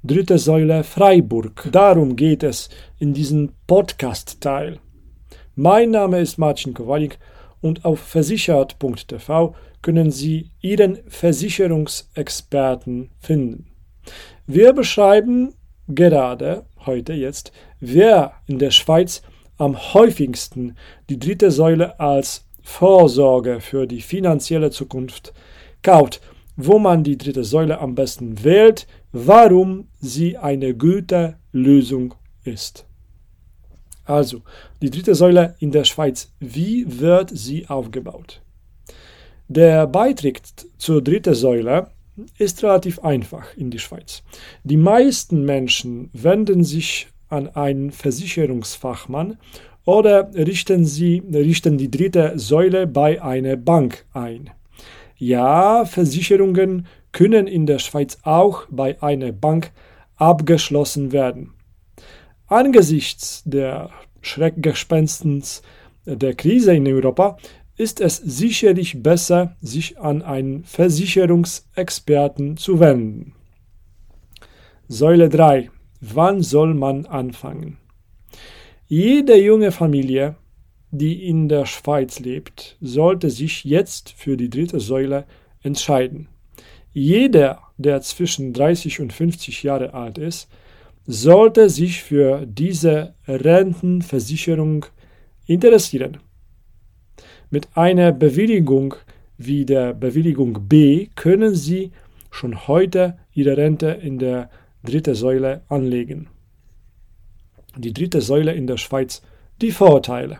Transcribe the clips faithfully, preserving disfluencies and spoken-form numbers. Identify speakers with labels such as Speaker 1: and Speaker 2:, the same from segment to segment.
Speaker 1: Dritte Säule Freiburg. Darum geht es in diesem Podcast-Teil. Mein Name ist Marcin Kowalik und auf versichert punkt t v können Sie Ihren Versicherungsexperten finden. Wir beschreiben gerade heute jetzt, wer in der Schweiz am häufigsten die dritte Säule als Vorsorge für die finanzielle Zukunft kauft, wo man die dritte Säule am besten wählt, warum sie eine gute Lösung ist. Also, die dritte Säule in der Schweiz, wie wird sie aufgebaut? Der Beitritt zur dritten Säule ist relativ einfach in der Schweiz. Die meisten Menschen wenden sich an einen Versicherungsfachmann oder richten, sie, richten die dritte Säule bei einer Bank ein. Ja, Versicherungen können in der Schweiz auch bei einer Bank abgeschlossen werden. Angesichts der Schreckgespenstens der Krise in Europa ist es sicherlich besser, sich an einen Versicherungsexperten zu wenden. Säule drei. Wann soll man anfangen? Jede junge Familie, die in der Schweiz lebt, sollte sich jetzt für die dritte Säule entscheiden. Jeder, der zwischen dreißig und fünfzig Jahre alt ist, sollte sich für diese Rentenversicherung interessieren. Mit einer Bewilligung wie der Bewilligung B können Sie schon heute Ihre Rente in der dritten Säule anlegen. Die dritte Säule in der Schweiz, die Vorteile.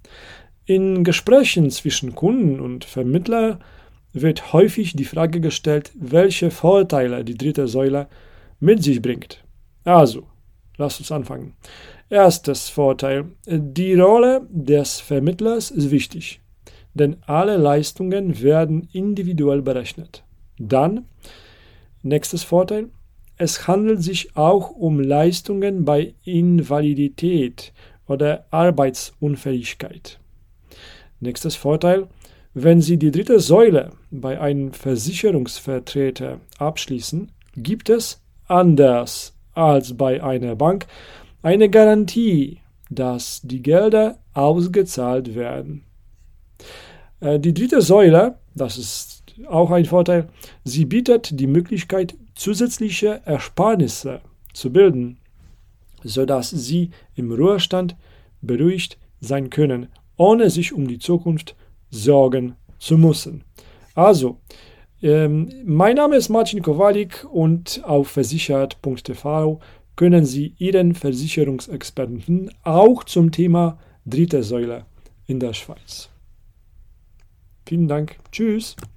Speaker 1: In Gesprächen zwischen Kunden und Vermittler wird häufig die Frage gestellt, welche Vorteile die dritte Säule mit sich bringt. Also, lasst uns anfangen. Erstes Vorteil. Die Rolle des Vermittlers ist wichtig, denn alle Leistungen werden individuell berechnet. Dann, nächstes Vorteil. Es handelt sich auch um Leistungen bei Invalidität oder Arbeitsunfähigkeit. Nächstes Vorteil. Wenn Sie die dritte Säule bei einem Versicherungsvertreter abschließen, gibt es, anders als bei einer Bank, eine Garantie, dass die Gelder ausgezahlt werden. Die dritte Säule, das ist auch ein Vorteil, sie bietet die Möglichkeit, zusätzliche Ersparnisse zu bilden, sodass Sie im Ruhestand beruhigt sein können, ohne sich um die Zukunft sorgen zu müssen. Also, ähm, mein Name ist Marcin Kowalik und auf versichert punkt t v können Sie Ihren Versicherungsexperten auch zum Thema dritte Säule in der Schweiz. Vielen Dank. Tschüss.